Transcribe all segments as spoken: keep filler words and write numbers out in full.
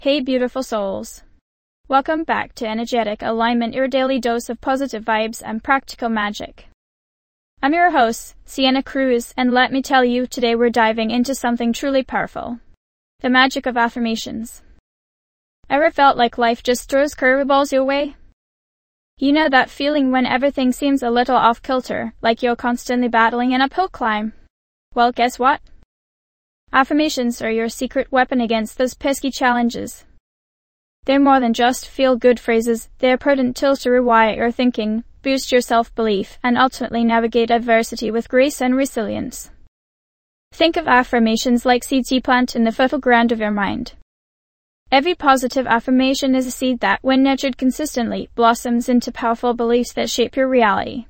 Hey beautiful souls. Welcome back to Energetic Alignment, your daily dose of positive vibes and practical magic. I'm your host, Sienna Cruz, and let me tell you, today we're diving into something truly powerful. The magic of affirmations. Ever felt like life just throws curveballs your way? You know that feeling when everything seems a little off kilter, like you're constantly battling an uphill climb? Well, guess what? Affirmations are your secret weapon against those pesky challenges. They're more than just feel-good phrases, they're potent tools to rewire your thinking, boost your self-belief, and ultimately navigate adversity with grace and resilience. Think of affirmations like seeds you plant in the fertile ground of your mind. Every positive affirmation is a seed that, when nurtured consistently, blossoms into powerful beliefs that shape your reality.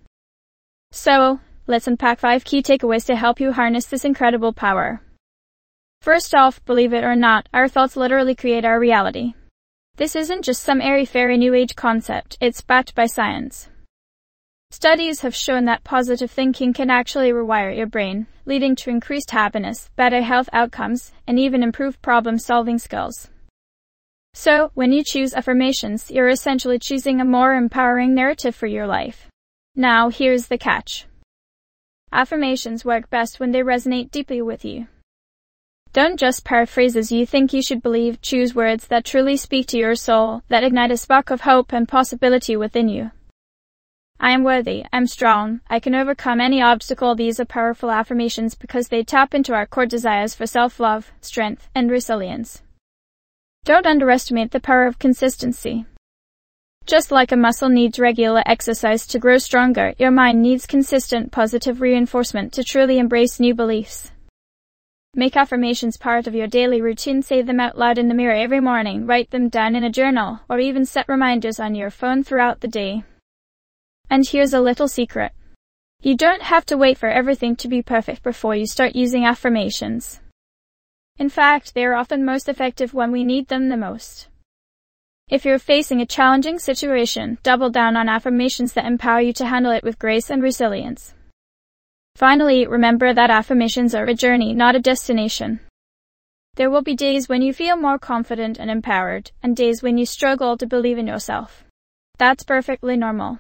So, let's unpack five key takeaways to help you harness this incredible power. First off, believe it or not, our thoughts literally create our reality. This isn't just some airy-fairy new age concept, it's backed by science. Studies have shown that positive thinking can actually rewire your brain, leading to increased happiness, better health outcomes, and even improved problem-solving skills. So, when you choose affirmations, you're essentially choosing a more empowering narrative for your life. Now, here's the catch. Affirmations work best when they resonate deeply with you. Don't just paraphrase you think you should believe, choose words that truly speak to your soul, that ignite a spark of hope and possibility within you. I am worthy, I'm strong, I can overcome any obstacle. These are powerful affirmations because they tap into our core desires for self-love, strength, and resilience. Don't underestimate the power of consistency. Just like a muscle needs regular exercise to grow stronger, your mind needs consistent positive reinforcement to truly embrace new beliefs. Make affirmations part of your daily routine. Say them out loud in the mirror every morning, write them down in a journal, or even set reminders on your phone throughout the day. And here's a little secret. You don't have to wait for everything to be perfect before you start using affirmations. In fact, they are often most effective when we need them the most. If you're facing a challenging situation, double down on affirmations that empower you to handle it with grace and resilience. Finally, remember that affirmations are a journey, not a destination. There will be days when you feel more confident and empowered, and days when you struggle to believe in yourself. That's perfectly normal.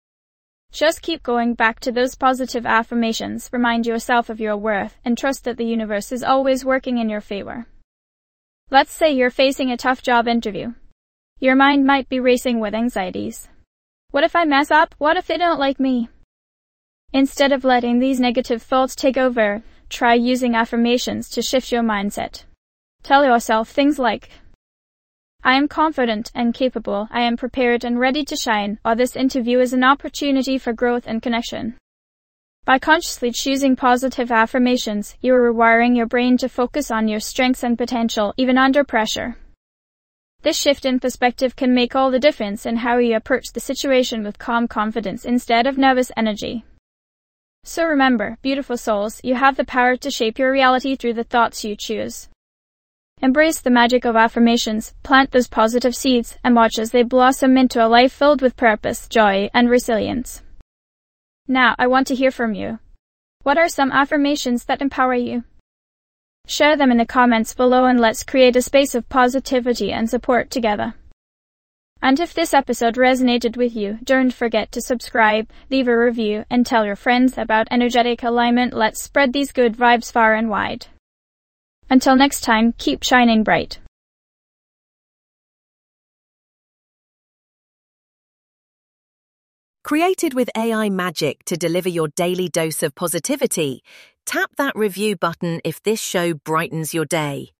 Just keep going back to those positive affirmations, remind yourself of your worth, and trust that the universe is always working in your favor. Let's say you're facing a tough job interview. Your mind might be racing with anxieties. What if I mess up? What if they don't like me? Instead of letting these negative thoughts take over, try using affirmations to shift your mindset. Tell yourself things like, I am confident and capable, I am prepared and ready to shine, or this interview is an opportunity for growth and connection. By consciously choosing positive affirmations, you are rewiring your brain to focus on your strengths and potential, even under pressure. This shift in perspective can make all the difference in how you approach the situation with calm confidence instead of nervous energy. So remember, beautiful souls, you have the power to shape your reality through the thoughts you choose. Embrace the magic of affirmations, plant those positive seeds, and watch as they blossom into a life filled with purpose, joy, and resilience. Now, I want to hear from you. What are some affirmations that empower you? Share them in the comments below and let's create a space of positivity and support together. And if this episode resonated with you, don't forget to subscribe, leave a review, and tell your friends about Energetic Alignment. Let's spread these good vibes far and wide. Until next time, keep shining bright. Created with A I magic to deliver your daily dose of positivity, tap that review button if this show brightens your day.